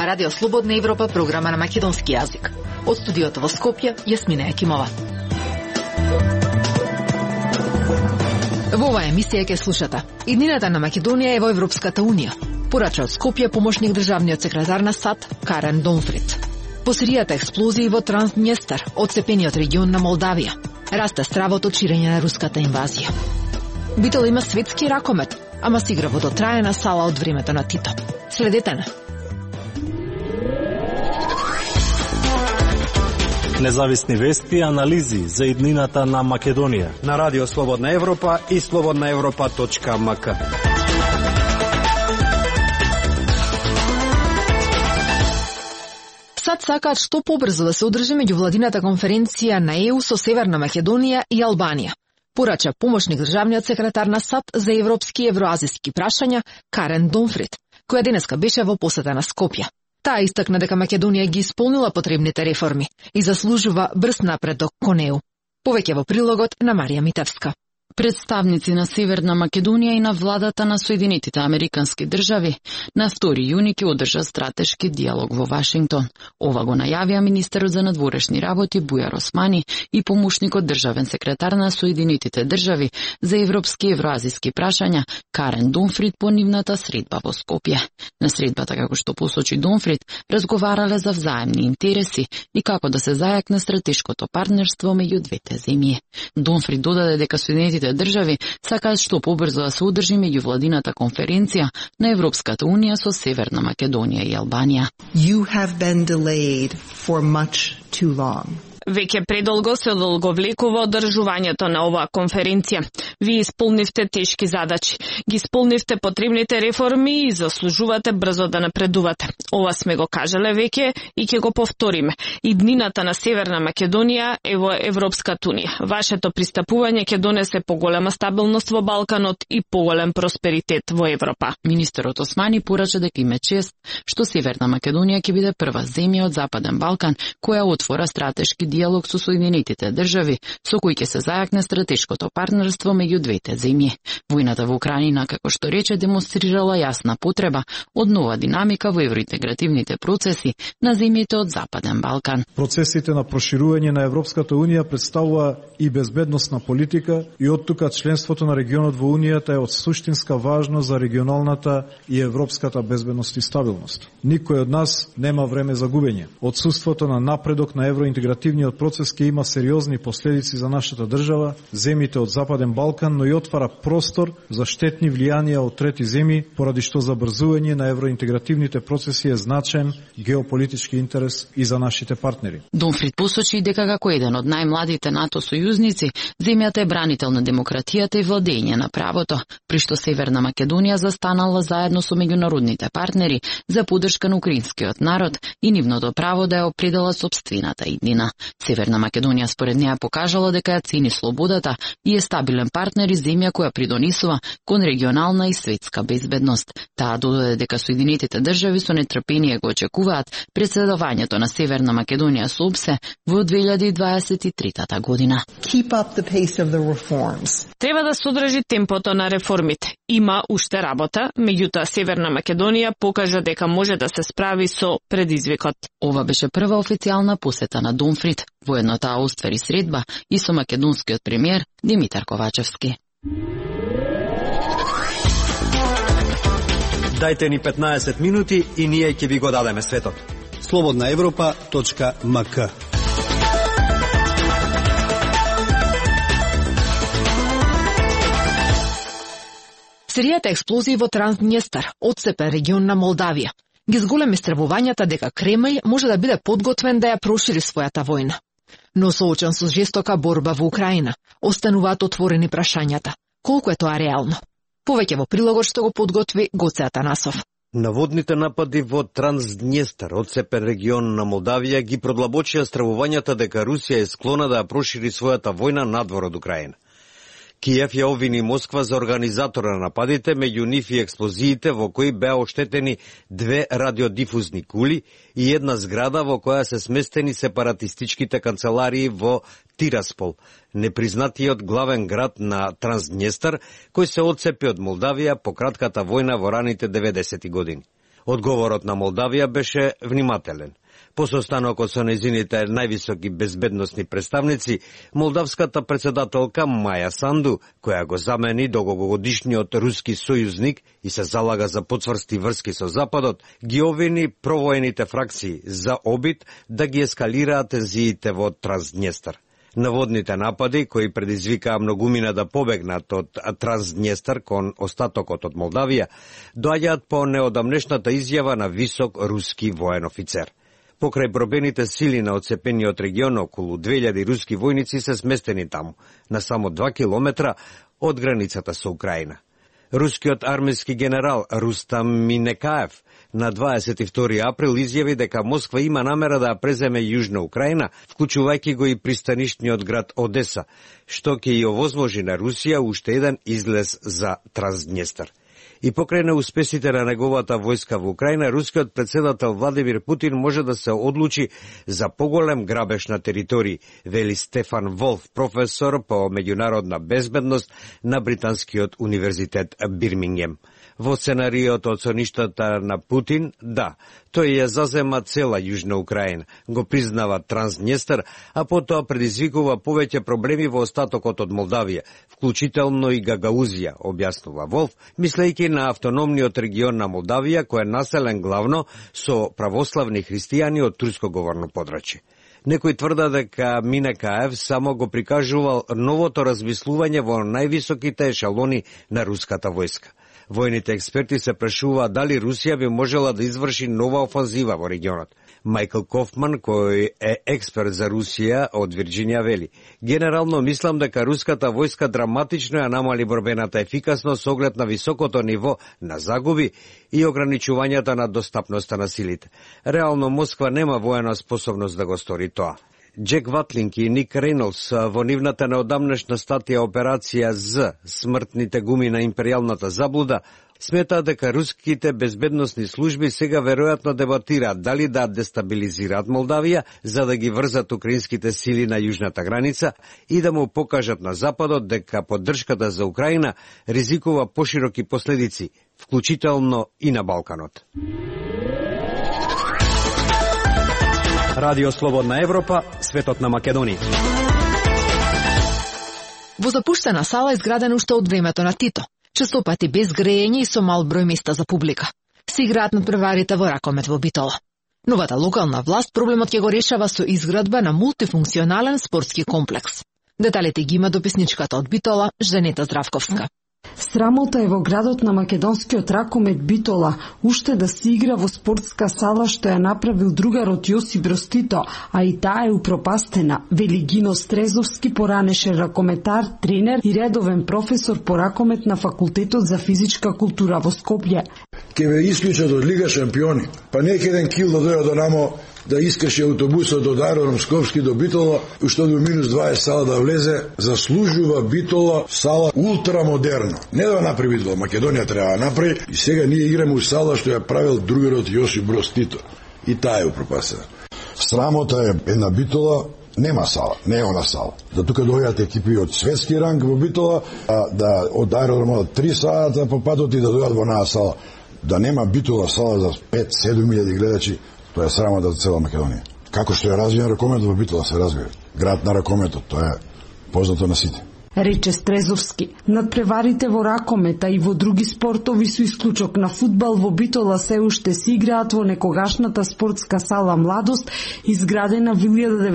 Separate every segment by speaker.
Speaker 1: Ова радио Слободна Европа, програма на македонски јазик. Од студиото во Скопје, Јасмина Екимова. Во оваа емисија ќе слушате: иднината на Македонија е во Европската унија. Порача од Скопје помошник државниот секретар на САД Карен Донфрид. По серијата експлозии во Транснестар, одцепениот регион на Молдавија. Расте стравот од ширење на руската инвазија. Битол има светски ракомет, ама се игра во дотраена сала од времето на Тито. Следете на.
Speaker 2: Независни вести и анализи за иднината на Македонија
Speaker 3: на радио Слободна Европа и slobodnaevropa.mk.
Speaker 1: САД сакаат што побрзо да се одржи меѓувладината конференција на ЕУ со Северна Македонија и Албанија. Порача помошник државниот секретар на САД за европски и евроазиски прашања Карен Донфрид, која денеска беше во посета на Скопје. Таа истакна дека Македонија ги исполнила потребните реформи и заслужува брз напредок кон ЕУ. Повеќе во прилогот на Марија Митевска.
Speaker 4: Представници на Северна Македонија и на владата на Соединетите Американски држави на 2 јуни ќе одржат стратешки диалог во Вашингтон. Ова го најавија министерот за надворешни работи Бујар Османи и помошникот државен секретар на Соединетите држави за европски и евроазиски прашања Карен Донфрид по нивната средба во Скопје. На средбата, како што посочи Донфрид, разговарале за взаемни интереси и како да се зајакне стратешкото партнерство меѓу двете земји. Донфрид додаде дека Соединетите држави сакаат што побрзо да се одржи меѓувладината конференција на Европската унија со Северна Македонија и Албанија.
Speaker 5: You have been delayed for much too long.
Speaker 6: Веќе предолго се одолговлекува одржувањето на оваа конференција. Вие исполнивте тешки задачи, ги исполнивте потребните реформи и заслужувате брзо да напредувате. Ова сме го кажале веќе и ќе го повториме. Иднината на Северна Македонија е во Европската унија. Вашето пристапување ќе донесе поголема стабилност во Балканот и поголем просперитет во Европа.
Speaker 4: Министерот Османи порача дека има чест што Северна Македонија ќе биде прва земја од Западен Балкан која отвора стратешки диалог со Соединетите држави, со кој ќе се зајакне стратешкото партнерство меѓу двете земји. Војната во Украина, како што рече, демонстрирала јасна потреба од нова динамика во евроинтегративните процеси на земјите од Западен Балкан.
Speaker 7: Процесите на проширување на Европската унија представува и безбедносна политика и оттука членството на регионот во унијата е од суштинска важност за регионалната и европската безбедност и стабилност. Никој од нас нема време за губење. Отсуството на напредок на евроинтегративниот процес ќе има сериозни последици за нашата држава, земјите од Западен Балкан, но и отвара простор за штетни влијанија од трети земји, поради што забрзување на евроинтегративните процеси е значаен геополитички интерес и за нашите партнери.
Speaker 4: Донфрид посочи дека како еден од најмладите НАТО сојузници, земјата е бранител на демократијата и владење на правото, при што Северна Македонија застанала заедно со меѓународните партнери за поддршка на украинскиот народ и нивното право да ја определа сопствената иднина. Северна Македонија според неа покажала дека ја цени слободата и е стабилен партнер и земја која придонесува кон регионална и светска безбедност. Таа додаде дека Соединетите држави со нетрпение го очекуваат претседавањето на Северна Македонија со ОПСЕ во 2023 година.
Speaker 5: Keep up the pace of the reforms.
Speaker 6: Треба да се одржи темпото на реформите. Има уште работа, меѓутоа Северна Македонија покажа дека може да се справи со предизвикот.
Speaker 4: Ова беше прва официјална посета на Донфрид. Воедно таа оствари средба и со македонскиот премиер Димитар Ковачевски.
Speaker 3: Дајте ни 15 минути и ние ќе ви го дадеме светот.
Speaker 8: slobodnaevropa.mk.
Speaker 1: Серијата експлозии во Транснестар, одцепен регион на Молдавија, ги зголеми стравувањата дека Кремљ може да биде подготвен да ја прошири својата војна. Но соочен со жестока борба во Украина, остануваат отворени прашањата. Колку е тоа реално? Повеќе во прилогот што го подготви Гоце Атанасов.
Speaker 9: Наводните напади во Транснестар, одцепен регион на Молдавија, ги продлабочија стравувањата дека Русија е склона да ја прошири својата војна надвор од Украина. Киев ја обвини Москва за организатора на нападите, меѓу нив и експлозиите во кои беа оштетени 2 радиодифузни кули и една зграда во која се сместени сепаратистичките канцеларии во Тираспол, непризнатиот главен град на Транснестар, кој се одцепи од Молдавија по кратката војна во раните 90-ти години. Одговорот на Молдавија беше внимателен. По состанокот со нејзините највисоки безбедносни представници, молдавската председателка Маја Санду, која го замени долгогодишниот руски сојузник и се залага за поцврсти врски со Западот, ги обвини провоените фракции за обид да ги ескалираат тензиите во Транснестар. Наводните напади, кои предизвикаа многумина да побегнат од Транснестар кон остатокот од Молдавија, доаѓаат по неодамнешната изјава на висок руски воен офицер. Покрај бробените сили на одцепениот регион, околу 2000 руски војници се сместени таму, на само 2 километра од границата со Украина. Рускиот армиски генерал Рустам Минекаев на 22 април изјави дека Москва има намера да преземе Јужна Украина, вклучувајќи го и пристанишниот град Одеса, што ќе ја овозможи на Русија уште еден излез за Транснестар. И покрај неуспесите на неговата војска во Украина, рускиот председател Владимир Путин може да се одлучи за поголем грабеж на територии, вели Стефан Волф, професор по меѓународна безбедност на Британскиот универзитет Бирмингем. Во сценариот од соништата на Путин, да, тој ја зазема цела Јужна Украина, го признава Транснестар, а потоа предизвикува повеќе проблеми во остатокот од Молдавија, вклучително и Гагаузија, објаснува Волф, мислејќи на автономниот регион на Молдавија, кој е населен главно со православни христијани од турскоговорно подрачје. Некои тврда дека Минекаев само го прикажувал новото размислување во највисоките ешелони на руската војска. Војните експерти се прашуваат дали Русија би можела да изврши нова офанзива во регионот. Майкл Кофман, кој е експерт за Русија од Вирџинија, вели: генерално мислам дека руската војска драматично ја намали борбената ефикасност со оглед на високото ниво на загуби и ограничувањата на достапноста на силите. Реално Москва нема воена способност да го стори тоа. Джек Ватлинг и Ник Рейнолдс во нивната неодамнешна статија Операција З, смртните гуми на империјалната заблуда, сметаат дека руските безбедносни служби сега веројатно дебатираат дали да дестабилизираат Молдавија за да ги врзат украинските сили на јужната граница и да му покажат на Западот дека поддршката за Украина ризикува пошироки последици, вклучително и на Балканот.
Speaker 3: Радио Слободна Европа, светот на Македонија.
Speaker 1: Во запуштена сала изградена уште од времето на Тито, честопати без грејење и со мал број места за публика, се играат надпреварите во ракомет во Битола. Новата локална власт проблемот ќе го решава со изградба на мултифункционален спортски комплекс. Деталите ги има дописничката од Битола, Женета Здравковска.
Speaker 8: Срамота е во градот на македонскиот ракомет Битола уште да се игра во спортска сала што ја направил другарот Јосип Броз Тито, а и таа е упропастена, вели Гино Стрезовски, поранешен ракометар, тренер и редовен професор по ракомет на Факултетот за физичка култура во Скопје.
Speaker 10: Ке ве исклучат од Лига шампиони, па нека еден кил да дојде до намо да искаше автобусот од Аеродром Скопски до Битола, уште до минус 20 сала да влезе, заслужува Битола сала ултрамодерна. Не да направи Битола, Македонија треба да направи, и сега ние играме у сала што ја правил другарот Јосип Броз Тито. И таа е упропасена. Срамота е една Битола, нема сала, не е она сала. Да тука дојдат екипи од светски ранг во Битола, да од аеродромот 3 сата по патот и да дојдат во онаа сала. Да нема Битола сала за 5-7 илјади гледачи, тоа е срамота за цела Македонија. Како што е развиен ракометот во Битола се развива. Град на ракометот, тоа е познато на сите.
Speaker 8: Рече Стрезовски. Надпреварите во ракомета и во други спортови со исклучок на фудбал во Битола се уште се играат во некогашната спортска сала Младост, изградена во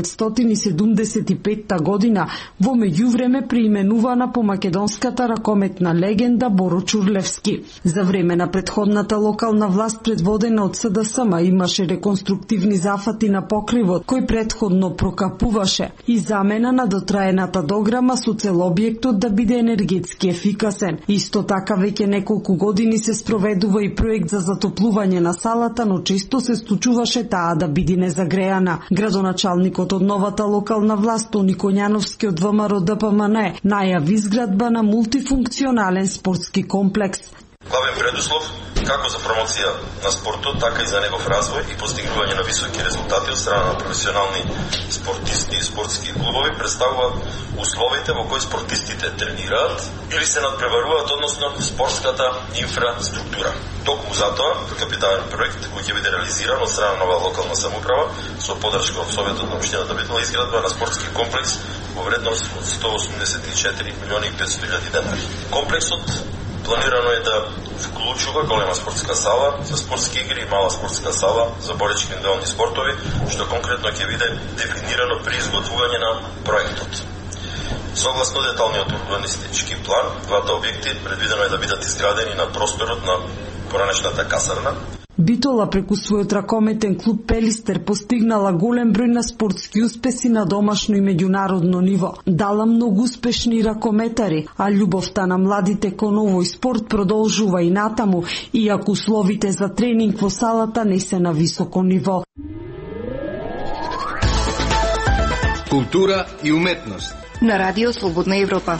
Speaker 8: 1975 година, во меѓувреме преименувана по македонската ракометна легенда Боро Чурлевски. За време на претходната локална власт предводена од СДСМ имаше реконструктивни зафати на покривот, кој претходно прокапуваше и замена на дотраената дограма со цел објектот да биде енергетски ефикасен. Исто така веќе неколку години се спроведува и проект за затоплување на салата, но често се случуваше таа да биде незагреана. Градоначалникот од новата локална власт Тони Коњановски од ВМРО ДПМН најави изградба на мултифункционален спортски комплекс.
Speaker 11: Главен предуслов како за промоција на спортот, така и за негов развој и постигнување на високи резултати од страна на професионални спортисти и спортски клубови, представуваат условите во кои спортистите тренираат или се надпреваруваат односно спортската инфраструктура. Токму затоа, капитален проект кој ќе биде реализиран од страна на нова локална самоуправа со поддршка од Советот на општината Битола, изградба на спортски комплекс во вредност од 184 милиони и 500 илјади денари. Комплексот планирано е да вклучува голема спортска сала за спортски игри и мала спортска сала за боречки индивидуални спортови, што конкретно ќе биде дефинирано при изготвување на проектот. Согласно деталниот урбанистички план, двата објекти предвидено е да бидат изградени на просторот на поранешната касарна.
Speaker 8: Битола преку својот ракометен клуб Пелистер постигнала голем број на спортски успеси на домашно и меѓународно ниво. Дала многу успешни ракометари, а љубовта на младите кон овој спорт продолжува и натаму, иако условите за тренинг во салата не се на високо ниво.
Speaker 12: Култура и уметност
Speaker 13: на Радио Слободна Европа.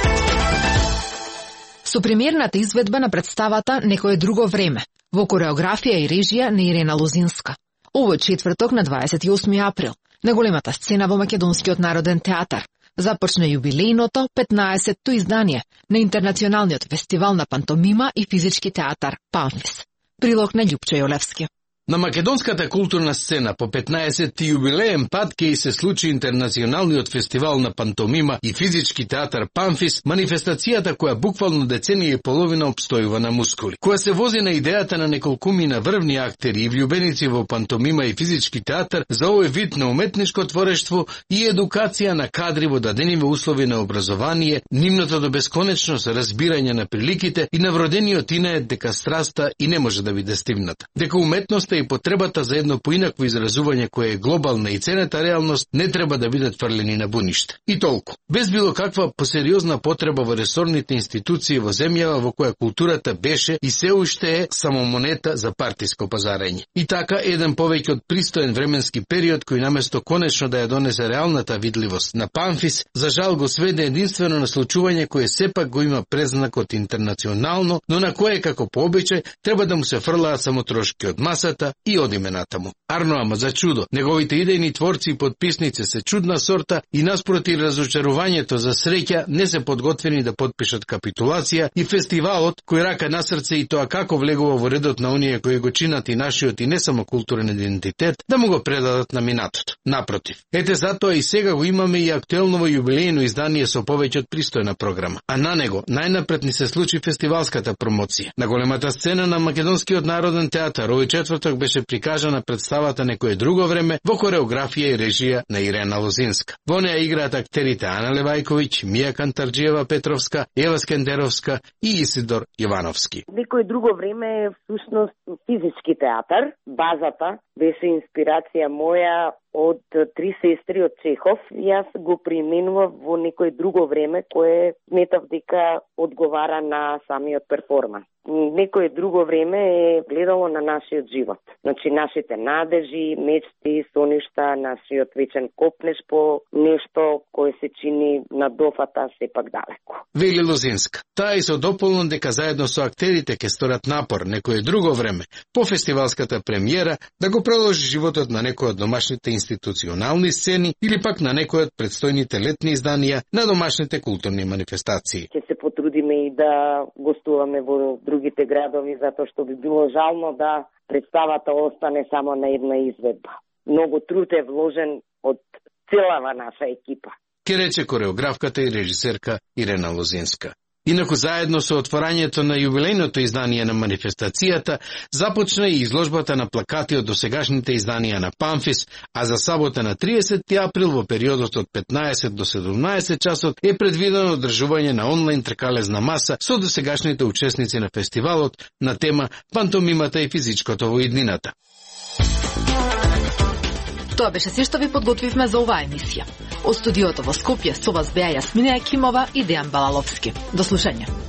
Speaker 1: Со премиерната изведба на представата Некое друго време, во кореографија и режија на Ирена Лозинска. Овој четврток на 28 април, на големата сцена во Македонскиот народен театар, започна јубилејното 15-то издание на Интернационалниот фестивал на пантомима и физички театар Памфис. Прилог на Љупчо Јолевски.
Speaker 12: На македонската културна сцена по 15-ти јубилеен пат ќе се случи Интернационалниот фестивал на пантомима и физички театар Памфис, манифестацијата која буквално деценија и половина обстојува на мускули. Која се вози на идејата на неколкумина врвни актери и влюбеници во пантомима и физички театар за овој вид на уметничко творештво и едукација на кадри во дадениве услови на образование, нивното до бесконечност разбирање на приликите и на вродениот инает дека страста и не може да биде стигната. Дека уметноста и потребата за едно поинакво изразување кое е глобална и цената реалност не треба да бидат фрлени на буниште. И толку. Без било каква посериозна потреба во ресорните институции во земјава во која културата беше и се уште е само монета за партиско пазарење. И така, еден повеќе од пристоен временски период кој наместо конечно да ја донесе реалната видливост на Памфис, за жал го сведе единствено на случување кое сепак го има презнакот интернационално, но на кое како по обичај треба да му се фрлаат само трошки од масата и од имената му. Арно, ама за чудо, неговите идејни творци и подписници се чудна сорта и наспроти разочарувањето за среќа не се подготвени да подпишат капитулација и фестивалот, кој рака на срце и тоа како влегува во редот на оние кои го чинат и нашиот и не само културен идентитет, да му го предадат на минатото. Напротив, ете затоа и сега го имаме и актуелно јубилејно издание со повеќе од пристојна програма. А на него најнапред ни се случи фестивалската промоција. На големата сцена на Македонскиот народен театар овој четврток беше прикажана представата Некое друго време во кореографија и режија на Ирена Лозинска. Во неа играат актерите Ана Левајковиќ, Мија Кантарџиева Петровска, Ева Скендеровска и Исидор Јовановски.
Speaker 14: Некое друго време е всушност физички театар. Базата беше инспирација моја од Три сестри од Чехов. Јас го применував во некое друго време кое сметав дека одговара на самиот перформанс. Некое друго време е гледало на нашиот живот. Значи, нашите надежи, мечти, соништа, нашиот вечен копнеш по нешто кое се чини на дофата сепак далеко.
Speaker 12: Вели Лозинска. Таа и со дополнен дека заедно со актерите ќе сторат напор некое друго време по фестивалската премиера да го продолжи животот на некој од домашните институционални сцени или пак на некој од предстојните летни изданија на домашните културни манифестации.
Speaker 14: Ќе се потрудиме и да гостуваме во другите градови, затоа што би било жално да представата остане само на една изведба. Многу труд е вложен од целава наша екипа.
Speaker 12: Ке рече кореографката и режисерка Ирена Лозинска. Инаку заедно со отворањето на јубилејното издание на манифестацијата, започна и изложбата на плакати од досегашните изданија на Памфис, а за сабота на 30 април во периодот од 15 до 17 часот е предвидено одржување на онлайн тркалезна маса со досегашните учесници на фестивалот на тема Пантомимата и физичкото во иднината.
Speaker 1: Тоа беше се што ви подготвивме за оваа емисија. Од студиото во Скопје со вас беа Јасмина Јакимова и Дејан Балаловски. До слушање.